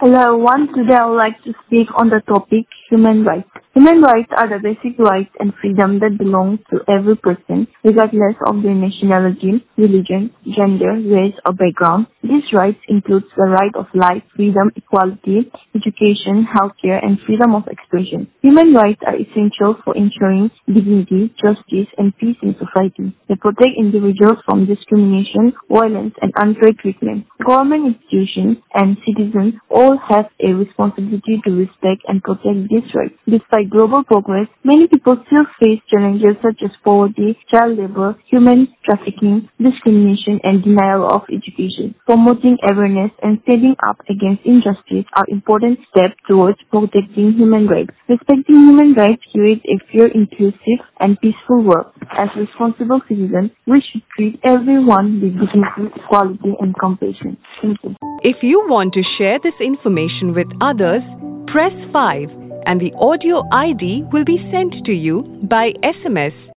Hello everyone, today I would like to speak on the topic human rights. Human rights are the basic rights and freedom that belong to every person, regardless of their nationality, religion, gender, race or background. These rights include the right of life, freedom, equality, education, healthcare and freedom of expression. Human rights are essential for ensuring dignity, justice and peace in society. They protect individuals from discrimination, violence and unfair treatment. Government institutions and citizens all have a responsibility to respect and protect these rights. Despite global progress, many people still face challenges such as poverty, child labor, human trafficking, discrimination, and denial of education. Promoting awareness and standing up against injustice are important steps towards protecting human rights. Respecting human rights creates a fair, inclusive, and peaceful world. As responsible citizens, we should treat everyone with dignity, equality, and compassion. Thank you. If you want to share this information with others, press 5 and the audio ID will be sent to you by SMS.